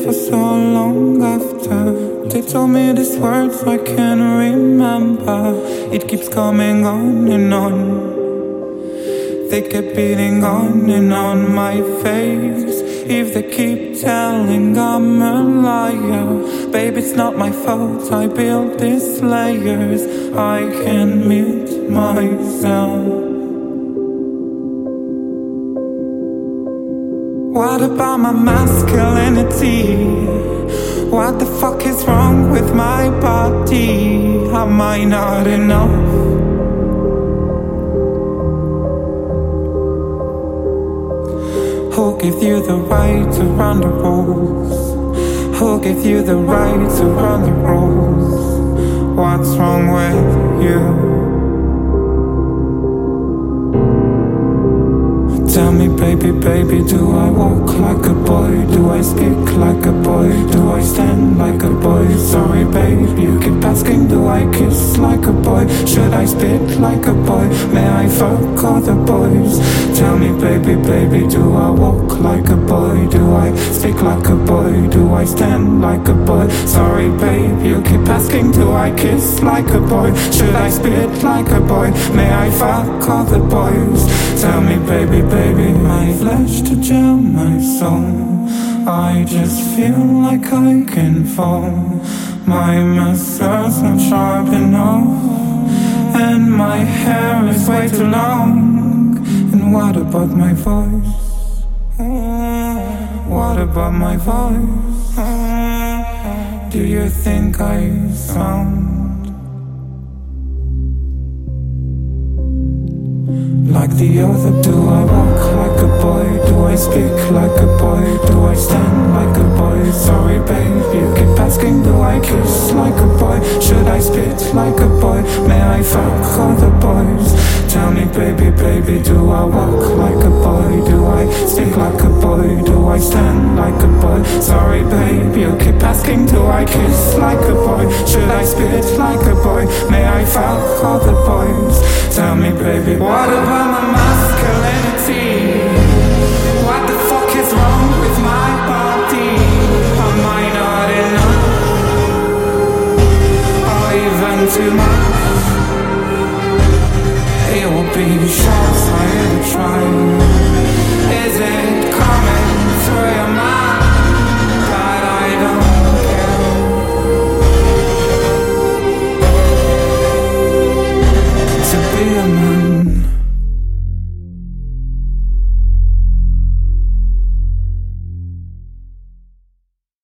for so long after. They told me these words I can't remember. It keeps coming on and on. They kept beating on and on my face. If they keep telling I'm a liar, babe, it's not my fault. I built these layers. I can't meet myself. What about my masculinity? What the fuck is wrong with my body? Am I not enough? Who gave you the right to run the rules? Who gave you the right to run the rules? What's wrong with you? Tell me, baby, baby, do I walk like a boy? Do I speak like a boy? Do I stand like a boy? Sorry, babe, you keep asking, do I kiss like a boy? Should I spit like a boy? May I fuck other boys? Tell me, baby, baby, do I walk like a boy? Do I speak like a boy? Do I stand like a boy? Sorry, babe, you keep asking, do I kiss like a boy? Should I spit like a boy? May I fuck other boys? Tell me, baby, baby, my flesh to gel my soul. I just feel like I can fall. My muscles not sharp enough, and my hair is way too long. And what about my voice? What about my voice? Do you think I sound like the other? Do I walk like a boy? Do I speak like a boy? Do I stand like a boy? Sorry, babe, you keep asking, do I kiss like a boy? Should I spit like a boy? May I fuck other boys? Tell me, baby, baby, do I walk like a boy? Do I speak like a boy? Do I stand like a boy? Sorry, babe, you keep asking, do I kiss like a boy? Should I spit like a boy? May I fuck other boys? Tell me, baby, what about my masculinity? What the fuck is wrong with my body? Am I not enough? Or even too much? It will be the shots I ever tried.